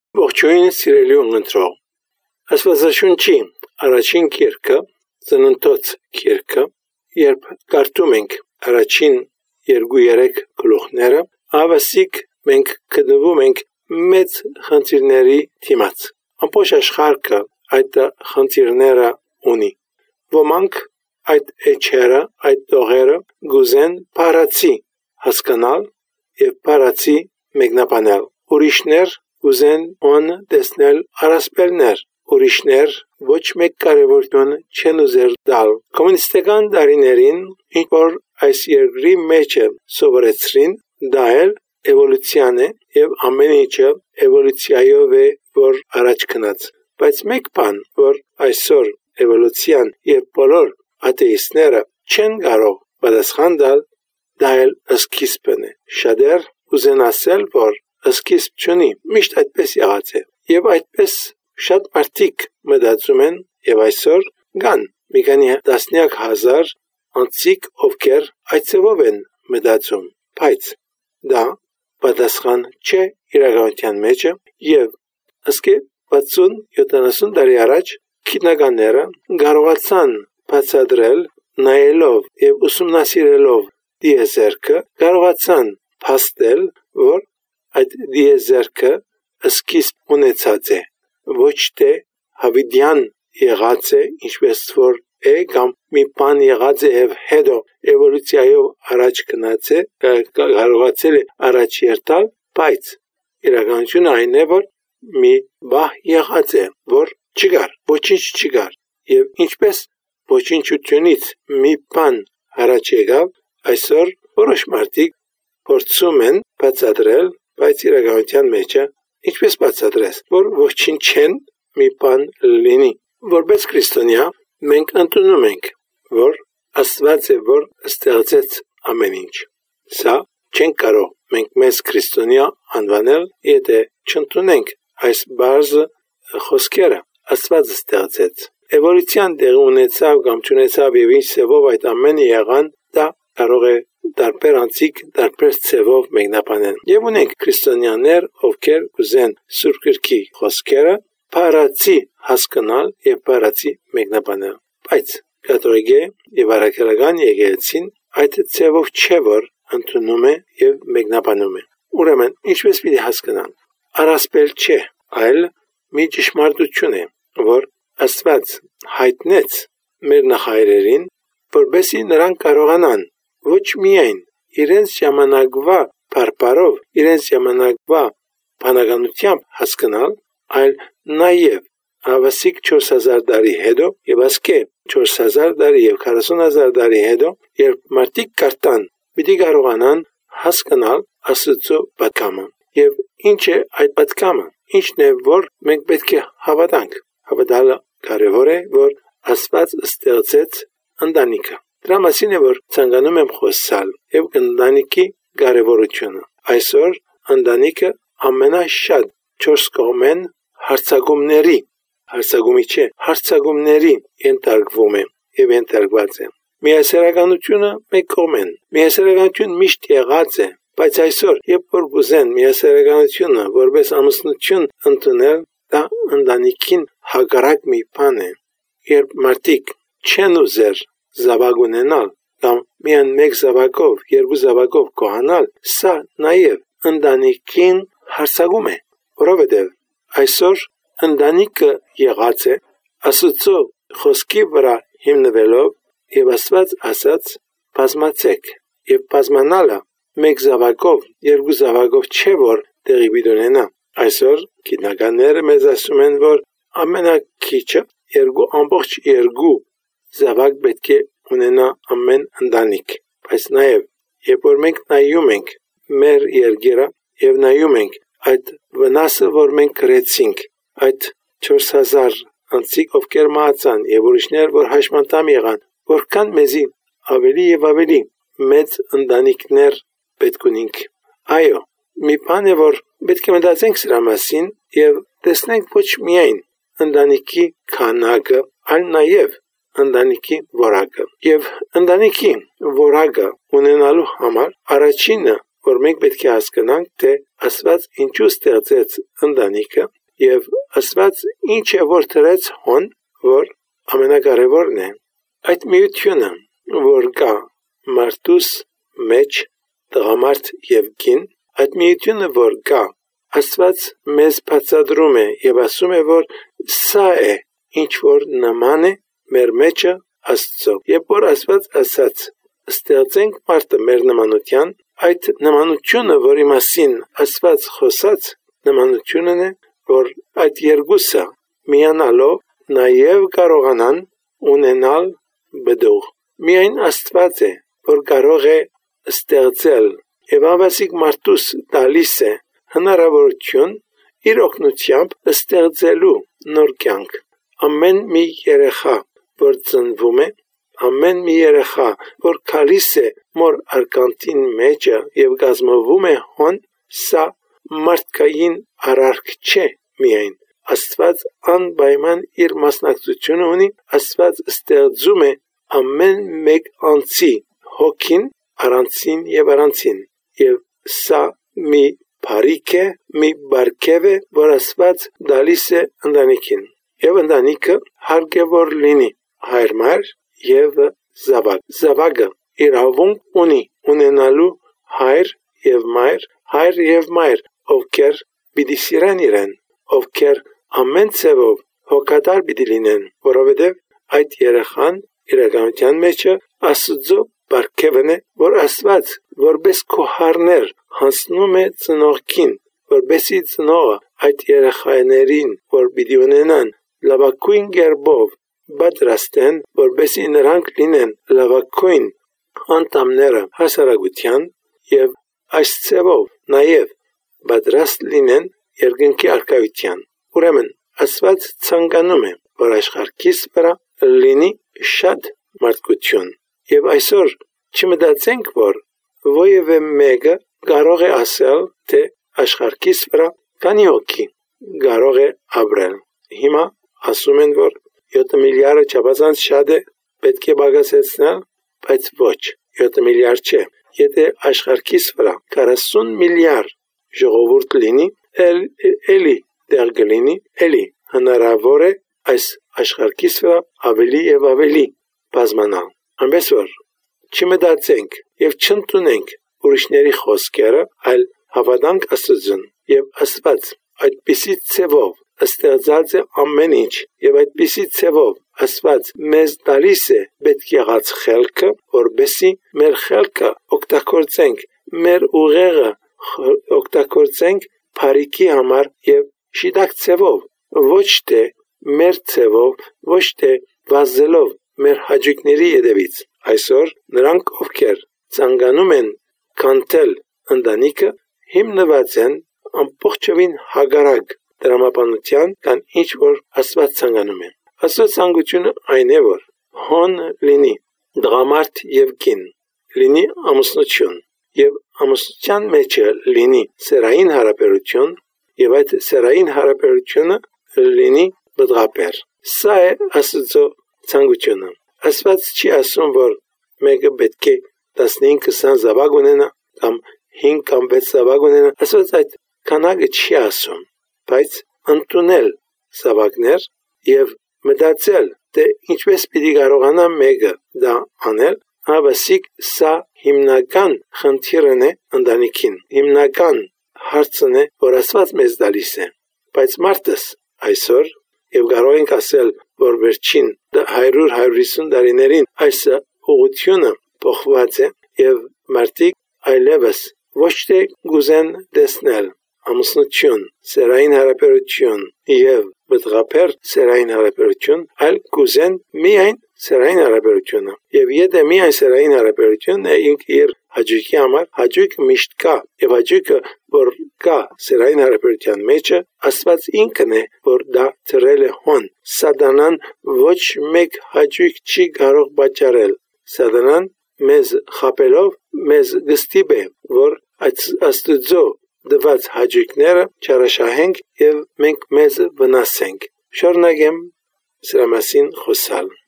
Ողջույն սիրելի ունընտրող, Աստվածաշունչի առաջին կերքը, Ծննդոց կերքը, երբ կարդում ենք առաջին 2-3 գլուխները, ավասիկ մենք գտնվում ենք մեծ խնդիրների դիմաց։ Ամբողջ աշխարհը այդ խնդիրները ունի։ Ոմանք այդ էջերը, այդ տողերը գուզեն փարացի հասկանալ եւ փարացի մեկնաբանել։ Ուրիշներ ուզեն on տեսնել առասպելներ, ուրիշներ ոչ մեկ կարևորություն չեն ուզել տալ։ Կոմունիստական դարիներին ինչ որ այս երկրի մեջ սովորեցրին, դա էլ էվոլյուցիան է եւ ամեն ինչը էվոլյուցիայով է որ առաջ գնաց։ Բայց մեկ բան, որ այսօր էվոլյուցիան եւ բոլոր աթեիստները չեն կարող պատասխան տալ, դա էլ սկիզբն է։ Շատեր ուզեն ասել, որ սկիզբ չունի, միշտ այդպես եղած է։ Եվ այդպես շատ մարդիկ մտածում են եւ այսօր կան մի քանի տասնյակ հազար անցիկ ովքեր այդ ծավով են մտածում, բայց դա պատասխան չէ իրականության մեջ եւ ըսկե 60-70 տարի առաջ քիտնականները կարողացան բացատրել նայելով եւ ուսումնասիրելով դիեզերքը կարողացան փաստել, որ այդ դիեզերքը սկիզբ ունեցած է, ոչ թե հավիդյան եղած է, ինչպես որ է կամ մի բան եղած է եւ հետո էվոլյուցիայով առաջ գնաց է, կարողացել է առաջ երթալ, բայց իրականությունը այն է, որ մի բահ եղած է, որ չկար, ոչինչ չկար եւ ինչպես ոչինչությունից մի բան առաջ եկավ, այսօր որոշ մարդիկ փորձում են բացատրել, բայց իրականության մեջ ինչպես բացատրես, որ ոչինչ չեն մի բան լինի։ Որպես քրիստոնյա մենք ընդունում ենք, որ Աստված է որ ստեղծեց ամեն ինչ։ Սա չենք կարող մենք մեզ քրիստոնյա անվանել, եթե չընդունենք այս բարձ խոսքերը։ Աստված ստեղծեց։ Էվոլյուցիան դեղ ունեցավ կամ չունեցավ եւ ինչ ծավով այդ ամենը եղան, դա կարող է տարբեր անցիկ, տարբեր ծավով մեկնաբանել։ Եվ ունենք քրիստոնյաներ, ովքեր կուզեն Սուրբ Գրքի խոսքերը փարացի հասկանալ եւ փարացի մեկնաբանել։ Բայց կաթողիկե եւ արաքելական եկեղեցին այդ ծավով չէ որ ընդունում է եւ մեկնաբանում է։ Ուրեմն ինչպես պիտի հասկանալ։ Առասպել չէ, այլ մի ճշմարտություն է, որ Աստված հայտնեց մեր նախայրերին, որպեսզի նրանք կարողանան ոչ միայն իրենց ժամանակվա բարբարով, իրենց ժամանակվա բանականությամբ հասկանալ, այլ նաև ավասիկ 4000 տարի հետո եւ ասկե 4000 տարի եւ 40000 տարի հետո, երբ մարդիկ կարտան, պիտի կարողանան հասկանալ Աստծո պատկամը։ Եվ ինչ է այդ պատկամը, ինչն է որ մենք պետք է հավատանք։ Հավատալը կարևոր է, որ Աստված ստեղծեց ընտանիքը։ Դրա մասին է որ ցանկանում եմ խոսալ եւ ընտանիքի կարևորությունը։ Այսօր ընտանիքը ամենաշատ 4 կողմեն հարցակումների ենթարկվում է եւ ենթարկված է։ Միասեռականությունը մեկ կողմեն։ Միասեռականություն միշտ եղած է, բայց այսօր երբ որ գուզեն միասեռականությունը որպես ամուսնություն ընդունել, դա ընտանիքին հակառակ մի բան է։ Երբ մարդիկ չեն ուզեր զավակ ունենալ կամ միայն մեկ զավակով, երկու զավակով կոհանալ, սա նաև ընտանիքին հարցակում է, որովհետև այսօր ընտանիքը եղած է Աստծո խոսքի վրա հիմնվելով եւ Աստված ասաց բազմացեք եւ բազմանալը մեկ զավակով, երկու զավակով չէ որ տեղի ունենա։ Այսօր գիտնականները մեզ ասում են, որ ամենակիչը 2.2 զավակ պետք է ունենա ամեն ընտանիք, բայց նաև երբ որ մենք նայում ենք մեր երկիրը եւ նայում ենք այդ վնասը, որ մենք կրեցինք, այդ 4000 անցիկ ովքեր մահացան եւ ուրիշներ, որ հաշմանդամ եղան, որքան մեզի ավելի եւ ավելի մեծ ընտանիքներ պետք ունենք։ Այո, մի բան է որ պետք է մտածենք սրա մասին եւ տեսնենք ոչ միայն ընտանիքի քանակը, այլ նաև ընտանիքի որակը։ Եվ ընտանիքի որակը ունենալու համար առաջինը, որ մենք պետք է հասկանանք, թե Աստված ինչու ստեղծեց ընտանիքը եւ Աստված ինչ է որ տրեց հոն, որ ամենակարևորն է, այդ միությունը, որ կա մարդուս մեջ, տղամարդ եւ կին, այդ միությունը, որ կա, Աստված մեզ բացատրում է եւ ասում է, որ սա է, ինչ որ նման է մեր մեջը Աստծո։ Երբ որ Աստված ասաց, ստեղծենք մարդը մեր նմանության, այդ նմանությունը, որի մասին Աստված խոսած, նմանությունն է, որ այդ երկուսը միանալով նաև կարողանան ունենալ բդող։ Միայն Աստված է, որ կարող է ստեղծել եւ ավասիկ մարդուս տալիս է հնարավորություն իր օգնությամբ ստեղծելու նոր կյանք։ Ամեն մի երեխա, որ ծնվում է, ամեն մի երեխա, որ գալիս է մոր արկանտին մեջը եւ գազմվում է հոն, սա մարդկային արարք չէ միայն։ Աստված անպայման իր մասնակցությունը ունի, Աստված ստեղծում է ամեն մեկ անձի հոգին առանցին եւ առանցին։ Եվ սա մի բարիք է, մի բարգև է, որ Աստված դալիս է ընտանիքին։ Եվ ընտանիքը հարկե որ լինի հայր-մայր եւ զավակ։ Զավակը իրավունք ունի ունենալու հայր եւ մայր, ովքեր պիտի սիրեն իրեն, ովքեր ամեն ցևով հոգատար պիտի լինեն, որովհետև այդ երեխան իրականության մեջը Աստծո բարգևն է, որ Աստված որպես քոհարներ հանձնում է ծնողքին, որպեսզի ծնողը այդ երեխաներին, որ պիտի ունենան, լավագույն կերպով պատրաստեն, որպեսզի նրանք լինեն լավագույն անդամները հասարակության եւ այս ցևով նաեւ պատրաստ լինեն երկնքի առկայության։ Ուրեմն Աստված ցանկանում է, որ աշխարհիս վրա լինի շատ մարդկություն։ Եվ այսօր չմտածենք, որ ովևէ մեկը կարող է ասել, թե աշխարհիս վրա քանի հոգի կարող է ապրել։ Հիմա ասում են, որ 7 միլիարդը չափազանց շատ է, պետք է բացեցնել, բայց ոչ, 7 միլիարդ չէ։ Եթե աշխարհիս վրա 40 միլիարդ ժողովուրդ լինի, էլի դեռ կլինի, էլի հնարավոր է այս աշխարհիս վրա ավելի եւ ավելի բազմանալ։ Այնպես որ չմտածենք եւ չընդունենք ուրիշների խոսքերը, այլ հավատանք Աստծուն եւ Աստված այդպիսի ցևով ստեղծած է ամեն ինչ եւ այդպիսի ցևով Աստված մեզ տալիս է պետք եղած խելքը, որբեսի մեր խելքը օգտագործենք, մեր ուղեղը օգտագործենք բարիքի համար եւ շիտակ ցևով, ոչ թե մեր ցևով, ոչ թե վազելով մեր հաճույքների յետևից։ Այսօր նրանք, ովքեր ցանկանում են կանտել ընտանիքը, հիմնված են ամբողջովին հագարակ դրամապանության, կան ինչ որ Աստված ցանկանում է։ Աստծո ցանկությունը այն է, որ հոն լինի դղամարդ եւ կին, լինի ամուսնություն եւ ամուսնության մեջ լինի սերային հարաբերություն եւ այդ սերային հարաբերությունը լինի բդղապեր։ Սա է Աստծո ցանկությունը։ Աստված չի ասում, որ մեկը պետք է 15-20 զավակ ունենա կամ 5 կամ 6 զավակ ունենա։ Աստված այդ քանակը չի ասում, բայց ընդունել զավակներ եւ մտածել, թե ինչպես պիտի կարողանա մեկը դա անել, հավասիկ սա հիմնական խնդիրն է ընտանիքին, հիմնական հարցն է, որ Աստված մեզ տալիս է։ Բայց մարդս այսօր եւ կարող ենք ասել, որ վերջին 100-150 տարիներին այս ուղղությունը փոխված է եւ մարդիկ այլևս ոչ թե գուզեն տեսնել ամուսնություն, սերային հարաբերություն եւ բդղապեր սերային հարաբերություն, այլ գուզեն միայն սերային հարաբերությունը։ Եվ եթե միայն սերային հարաբերությունն է իր հաճույքի համար, հաճույք միշտ կա, եւ հաճույքը, որ կա սերային հարաբերության մեջը, Աստված ինքն է, որ դա ծրել է հոն։ Սատանան ոչ մեկ հաճույք չի կարող պատճառել։ Սատանան մեզ խաբելով մեզ գստիպ է, որ Աստծո դված հաճույքները չարաշահենք եւ մենք մեզ վնասենք։ Շարունակեմ սրա մասին խոսալ։